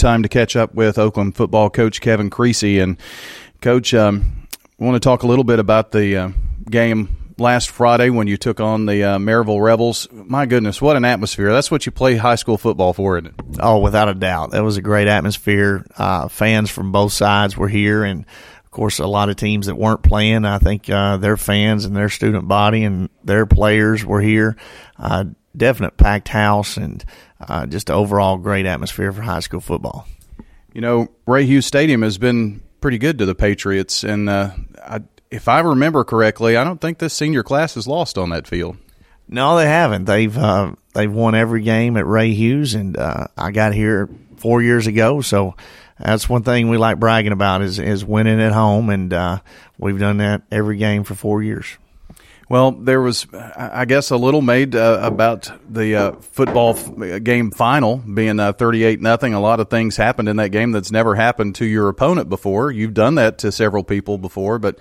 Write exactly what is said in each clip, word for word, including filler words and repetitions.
time to catch up with Oakland football coach Kevin Creasy. And, Coach, um, I want to talk a little bit about the uh, game last Friday when you took on the uh, Maryville Rebels. My goodness, what an atmosphere. That's what you play high school football for, isn't it? Oh, without a doubt. That was a great atmosphere. Uh, fans from both sides were here, and, of course, a lot of teams that weren't playing. I think uh, their fans and their student body and their players were here. Uh, definite packed house and uh, just overall great atmosphere for high school football. You know, Ray Hughes Stadium has been pretty good to the Patriots, and uh, I, if I remember correctly, I don't think this senior class has lost on that field. No, they haven't. They've uh, they've won every game at Ray Hughes, and uh, I got here four years ago, so that's one thing we like bragging about is is winning at home, and uh, we've done that every game for four years. Well, there was, I guess, a little made uh, about the uh, football f- game final being uh, thirty-eight nothing. A lot of things happened in that game that's never happened to your opponent before. You've done that to several people before, but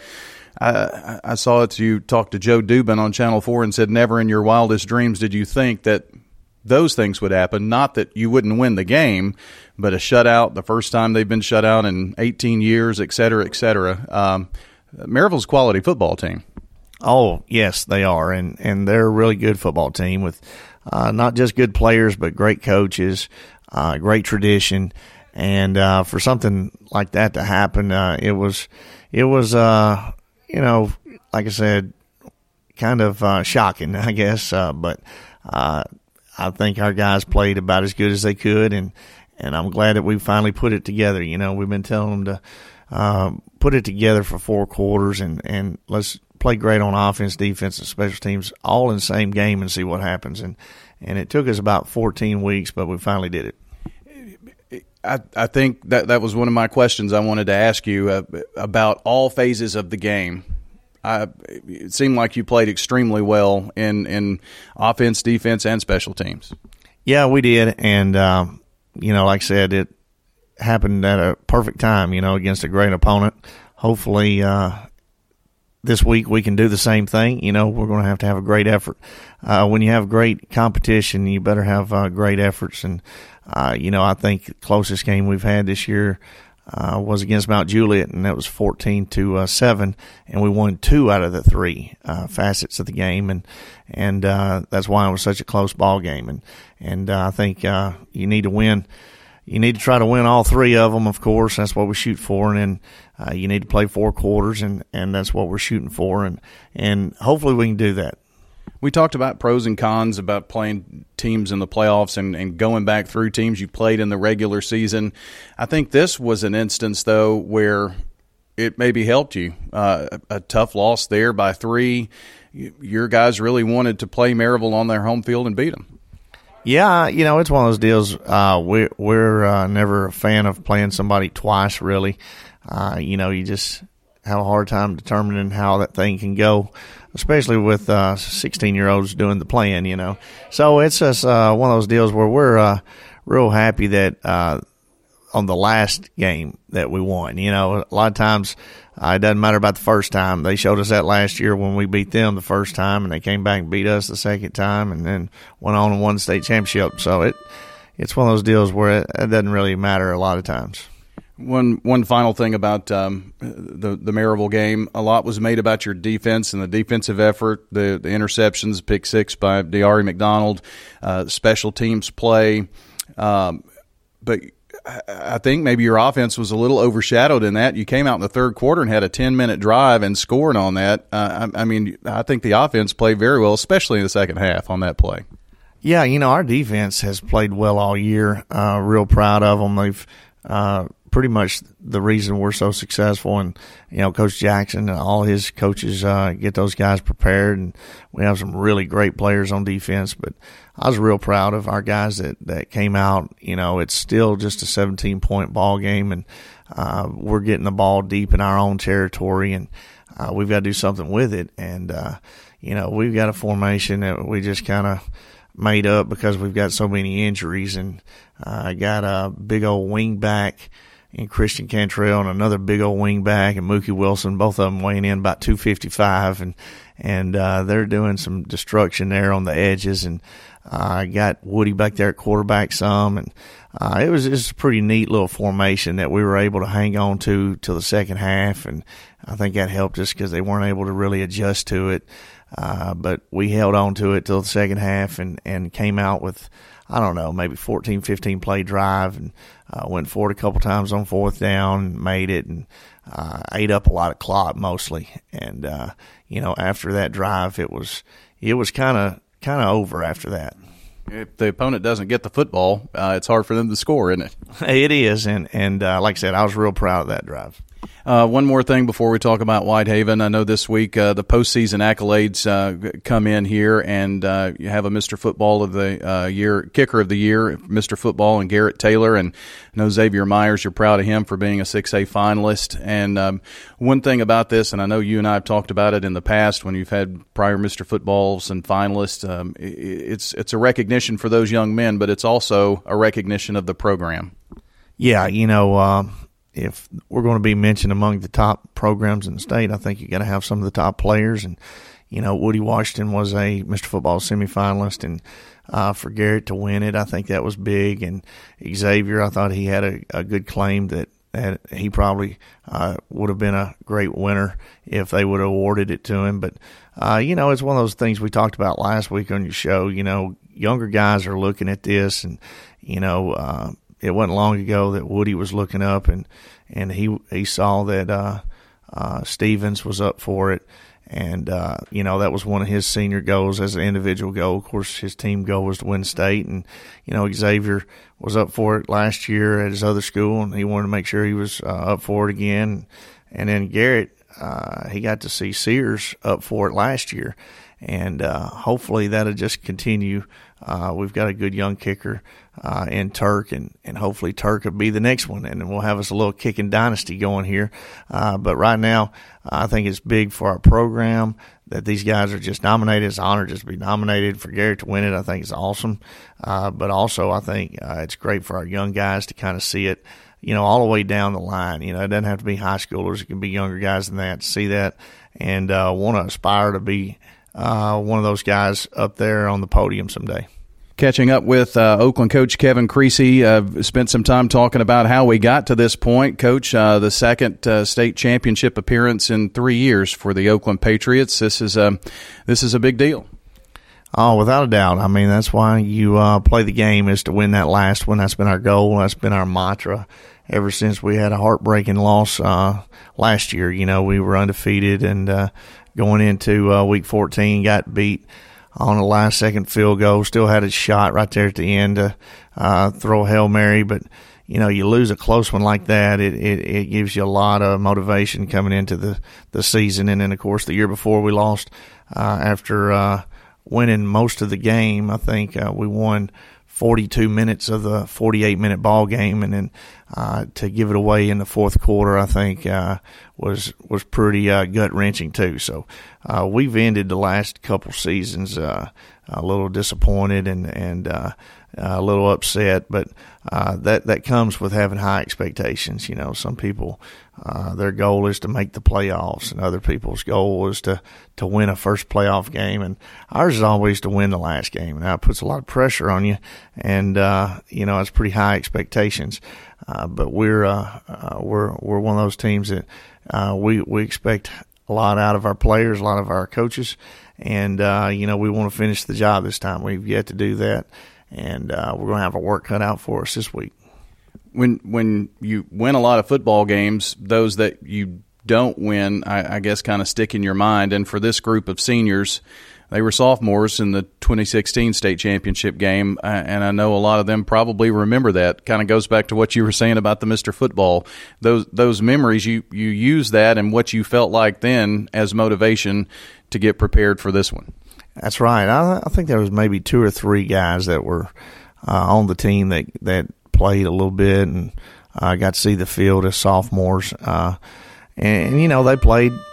I, I saw it. You talked to Joe Dubin on Channel four and said, never in your wildest dreams did you think that those things would happen. Not that you wouldn't win the game, but a shutout, the first time they've been shut out in eighteen years, et cetera, et cetera. Um, Maryville's a quality football team. Oh, yes, they are, and, and they're a really good football team with uh, not just good players but great coaches, uh, great tradition, and uh, for something like that to happen, uh, it was, it was, uh, you know, like I said, kind of uh, shocking, I guess, uh, but uh, I think our guys played about as good as they could, and, and I'm glad that we finally put it together. You know, we've been telling them to uh, put it together for four quarters, and, and let's play great on offense, defense, and special teams all in the same game and see what happens. And and it took us about fourteen weeks, but we finally did it. I, I think that that was one of my questions I wanted to ask you uh, about all phases of the game. I, it seemed like you played extremely well in, in offense, defense, and special teams. Yeah, we did. And, um, you know, like I said, it happened at a perfect time, you know, against a great opponent. Hopefully, uh, this week we can do the same thing. You know, we're going to have to have a great effort. Uh, when you have great competition, you better have uh, great efforts. And, uh, you know, I think the closest game we've had this year uh, was against Mount Juliet, and that was fourteen to seven, and we won two out of the three uh, facets of the game. And and uh, that's why it was such a close ball game. And, and uh, I think uh, you need to win. You need to try to win all three of them, of course. That's what we shoot for. And then uh, you need to play four quarters, and, and that's what we're shooting for. And, and hopefully we can do that. We talked about pros and cons about playing teams in the playoffs and, and going back through teams you played in the regular season. I think this was an instance, though, where it maybe helped you. Uh, a, a tough loss there by three. Your guys really wanted to play Maryville on their home field and beat them. Yeah, you know, it's one of those deals. Uh, we're we're uh, never a fan of playing somebody twice, really. Uh, you know, you just have a hard time determining how that thing can go, especially with uh, sixteen-year-olds doing the playing, you know. So it's just uh, one of those deals where we're uh, real happy that uh, on the last game that we won. You know, a lot of times uh, it doesn't matter about the first time. They showed us that last year when we beat them the first time, and they came back and beat us the second time, and then went on and won the state championship. So it it's one of those deals where it, it doesn't really matter a lot of times. One one final thing about um, the the Maryville game. A lot was made about your defense and the defensive effort, the, the interceptions, pick six by De'Ari McDonald, uh, special teams play. Um, but I think maybe your offense was a little overshadowed in that. You came out in the third quarter and had a ten-minute drive and scored on that. Uh, I, I mean, I think the offense played very well, especially in the second half on that play. Yeah, you know, our defense has played well all year. Uh, real proud of them. They've uh, pretty much the reason we're so successful. And, you know, Coach Jackson and all his coaches uh, get those guys prepared. And we have some really great players on defense. But I was real proud of our guys that, that came out. You know, it's still just a seventeen-point ball game, and uh, we're getting the ball deep in our own territory, and uh, we've got to do something with it. And, uh, you know, we've got a formation that we just kind of made up because we've got so many injuries. And I uh, got a big old wing back and Christian Cantrell and another big old wingback and Mookie Wilson, both of them weighing in about two fifty-five, and and uh, they're doing some destruction there on the edges. And I uh, got Woody back there at quarterback some, and uh, it was just a pretty neat little formation that we were able to hang on to till the second half, and I think that helped us because they weren't able to really adjust to it. Uh, but we held on to it till the second half and, and came out with, I don't know, maybe fourteen, fifteen play drive, and uh, went forward a couple times on fourth down and made it, and uh, ate up a lot of clock mostly. And, uh, you know, after that drive, it was, it was kind of, kind of over after that. If the opponent doesn't get the football, uh, it's hard for them to score, isn't it? It is. And, and uh, like I said, I was real proud of that drive. Uh, one more thing before we talk about Whitehaven. I know this week uh, the postseason accolades uh, come in here, and uh, you have a Mister Football of the uh, Year, Kicker of the Year, Mister Football, and Garrett Taylor. And I know Xavier Myers, you're proud of him for being a six A finalist. And um, one thing about this, and I know you and I have talked about it in the past when you've had prior Mister Footballs and finalists, um, it's it's a recognition for those young men, but it's also a recognition of the program. Yeah, you know, uh, if we're going to be mentioned among the top programs in the state, I think you got to have some of the top players. And, you know, Woody Washington was a Mister Football semifinalist, and uh, for Garrett to win it, I think that was big. And Xavier, I thought he had a, a good claim that, that he probably uh, would have been a great winner if they would have awarded it to him. But, uh, you know, it's one of those things we talked about last week on your show. You know, younger guys are looking at this, and, you know, uh, it wasn't long ago that Woody was looking up, and, and he he saw that uh, uh, Stevens was up for it. And, uh, you know, that was one of his senior goals as an individual goal. Of course, his team goal was to win state. And, you know, Xavier was up for it last year at his other school, and he wanted to make sure he was uh, up for it again. And then Garrett, uh, he got to see Sears up for it last year. And uh, hopefully that'll just continue. Uh, we've got a good young kicker uh, in Turk, and, and hopefully Turk will be the next one, and we'll have us a little kicking dynasty going here. Uh, but right now, I think it's big for our program that these guys are just nominated. It's an honor just to be nominated. For Garrett to win it, I think is awesome. Uh, but also, I think uh, it's great for our young guys to kind of see it, you know, all the way down the line. You know, it doesn't have to be high schoolers. It can be younger guys than that to see that and uh, want to aspire to be Uh, one of those guys up there on the podium someday. Catching up with uh, Oakland coach Kevin Creasy, uh, spent some time talking about how we got to this point. Coach, uh, the second uh, state championship appearance in three years for the Oakland Patriots. This is a this is a big deal. Oh, without a doubt. I mean, that's why you uh, play the game, is to win that last one. That's been our goal. That's been our mantra ever since we had a heartbreaking loss uh, last year. You know, we were undefeated, and uh, going into uh, week fourteen, got beat on a last-second field goal. Still had a shot right there at the end to uh, throw a Hail Mary. But, you know, you lose a close one like that, it, it, it gives you a lot of motivation coming into the, the season. And then, of course, the year before we lost uh, after uh, winning most of the game. I think uh, we won forty-two minutes of the forty-eight minute ball game, and then uh, to give it away in the fourth quarter, I think uh, was was pretty uh, gut wrenching too. So uh, we've ended the last couple seasons uh, a little disappointed and and uh, a little upset, but uh, that that comes with having high expectations. You know, some people uh, their goal is to make the playoffs, and other people's goal is to to win a first playoff game, and ours is always to win the last game. Now it puts a lot of pressure on you, and uh, you know, it's pretty high expectations. Uh, but we're uh, uh, we're we're one of those teams that uh, we we expect a lot out of our players, a lot of our coaches, and uh, you know, we want to finish the job this time. We've yet to do that, and uh, we're going to have our work cut out for us this week. When when you win a lot of football games, those that you don't win, I, I guess, kind of stick in your mind. And for this group of seniors, they were sophomores in the twenty sixteen state championship game, and I know a lot of them probably remember that. Kind of goes back to what you were saying about the Mister Football. Those those memories, you, you use that and what you felt like then as motivation to get prepared for this one. That's right. I, I think there was maybe two or three guys that were uh, on the team that, that played a little bit, and I uh, got to see the field as sophomores. Uh, and, and, you know, they played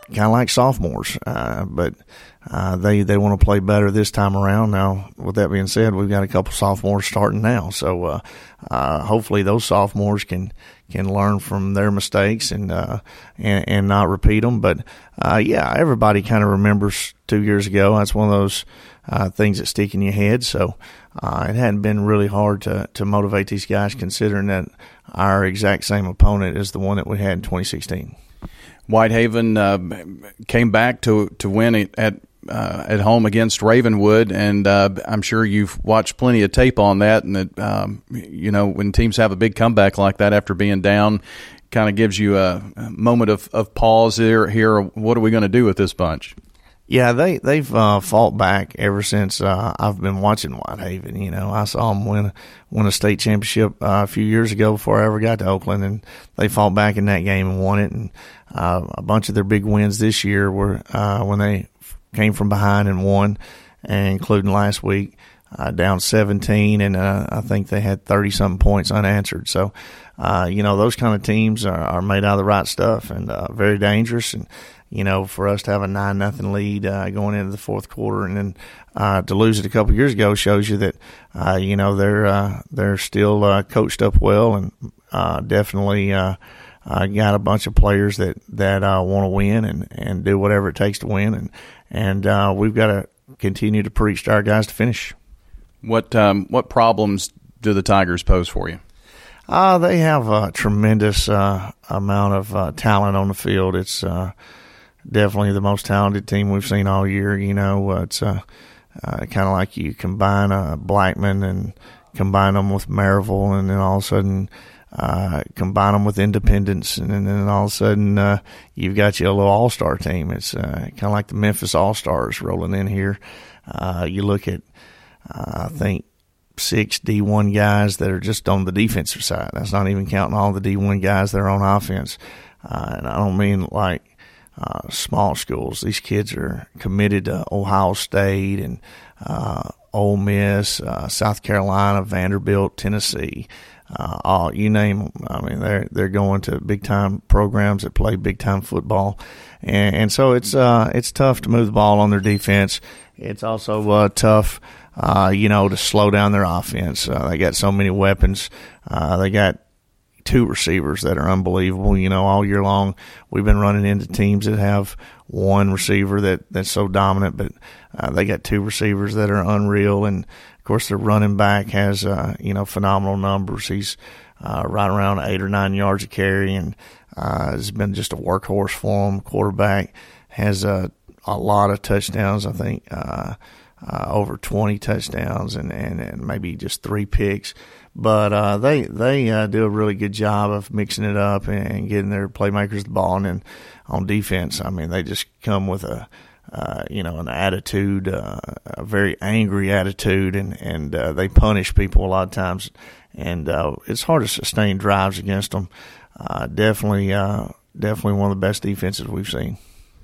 kind of like sophomores, uh, but uh, they they want to play better this time around. Now, with that being said, we've got a couple sophomores starting now, so uh, uh, hopefully those sophomores can can learn from their mistakes and uh, and, and not repeat them. But uh, yeah, everybody kind of remembers two years ago. That's one of those uh, things that stick in your head. So uh, it hadn't been really hard to to motivate these guys, considering that our exact same opponent is the one that we had in twenty sixteen. Whitehaven uh, came back to to win it at uh, at home against Ravenwood, and uh, I'm sure you've watched plenty of tape on that. And it, um, you know, when teams have a big comeback like that after being down, kind of gives you a, a moment of, of pause here. Here, what are we going to do with this bunch? Yeah, they they've uh, fought back ever since uh, I've been watching Whitehaven. You know, I saw them win win a state championship uh, a few years ago before I ever got to Oakland, and they fought back in that game and won it. And uh, a bunch of their big wins this year were uh, when they came from behind and won, and including last week uh, down seventeen, and uh, I think they had thirty something points unanswered. So, uh, you know, those kind of teams are, are made out of the right stuff and uh, very dangerous. And you know, for us to have a nine nothing lead uh, going into the fourth quarter, and then uh, to lose it a couple years ago shows you that uh, you know they're uh, they're still uh, coached up well, and uh, definitely uh, uh, got a bunch of players that that uh, want to win and, and do whatever it takes to win, and and uh, we've got to continue to preach to our guys to finish. What um, what problems do the Tigers pose for you? Uh, they have a tremendous uh, amount of uh, talent on the field. It's uh, definitely the most talented team we've seen all year. You know, uh, it's uh, uh, kind of like you combine uh, Blackman and combine them with Maryville, and then all of a sudden uh, combine them with Independence, and, and then all of a sudden uh, you've got your little all-star team. It's uh, kind of like the Memphis All-Stars rolling in here. Uh, you look at, uh, I think, six D one guys that are just on the defensive side. That's not even counting all the D one guys that are on offense. Uh, and I don't mean like Uh, small schools. These kids are committed to Ohio State and uh, Ole Miss, uh, South Carolina, Vanderbilt, Tennessee. Uh, all you name them. I mean, they're they're going to big time programs that play big time football, and, and so it's uh it's tough to move the ball on their defense. It's also uh, tough, uh, you know, to slow down their offense. Uh, they got so many weapons. Uh, they got two receivers that are unbelievable. You know, all year long we've been running into teams that have one receiver that, that's so dominant, but uh, they got two receivers that are unreal. And of course their running back has, uh, you know, phenomenal numbers. He's uh, right around eight or nine yards a carry, and uh, has been just a workhorse for him. Quarterback has uh, a lot of touchdowns. I think uh, uh, over twenty touchdowns and, and, and maybe just three picks. But uh, they they uh, do a really good job of mixing it up and getting their playmakers the ball. And then on defense, I mean, they just come with a uh, you know an attitude, uh, a very angry attitude, and and uh, they punish people a lot of times. And uh, it's hard to sustain drives against them. Uh, definitely, uh, definitely one of the best defenses we've seen.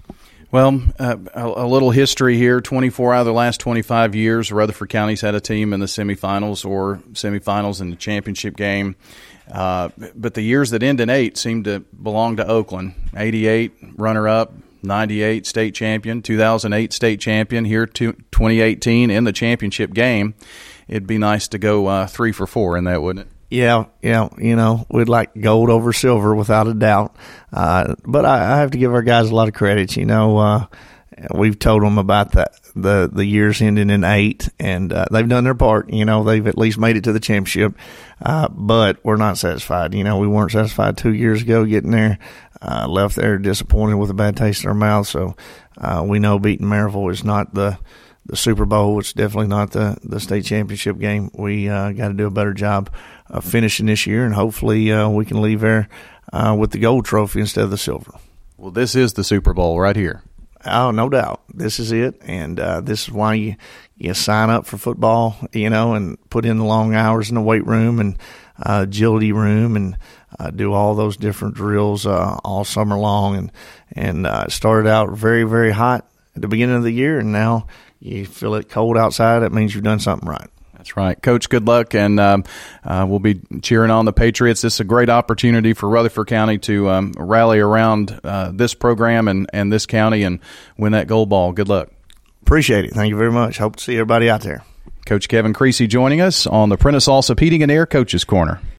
Well, uh, a, a little history here. twenty-four out of the last twenty-five years, Rutherford County's had a team in the semifinals or semifinals in the championship game. Uh, but the years that end in eight seem to belong to Oakland. eighty-eight, runner-up, ninety-eight, state champion, two thousand eight, state champion, here to twenty eighteen in the championship game. It'd be nice to go uh, three for four in that, wouldn't it? Yeah, yeah, you know, we'd like gold over silver without a doubt. Uh, but I, I have to give our guys a lot of credit. You know, uh, we've told them about the, the, the years ending in eight, and uh, they've done their part. You know, they've at least made it to the championship. Uh, but we're not satisfied. You know, we weren't satisfied two years ago getting there. Uh, left there disappointed with a bad taste in our mouth. So uh, we know beating Maryville is not the the Super Bowl. It's definitely not the, the state championship game. We uh, got to do a better job of finishing this year, and hopefully uh, we can leave there uh, with the gold trophy instead of the silver. Well, this is the Super Bowl right here. Oh, no doubt. This is it, and uh, this is why you, you sign up for football, you know, and put in the long hours in the weight room and uh, agility room and uh, do all those different drills uh, all summer long. And, and uh, it started out very, very hot at the beginning of the year, and now you feel it cold outside. That means you've done something right. That's right. Coach, good luck, and um, uh, we'll be cheering on the Patriots. This is a great opportunity for Rutherford County to um, rally around uh, this program and, and this county and win that gold ball. Good luck. Appreciate it. Thank you very much. Hope to see everybody out there. Coach Kevin Creasy joining us on the Prentice Allsup Heating and Air Coaches Corner.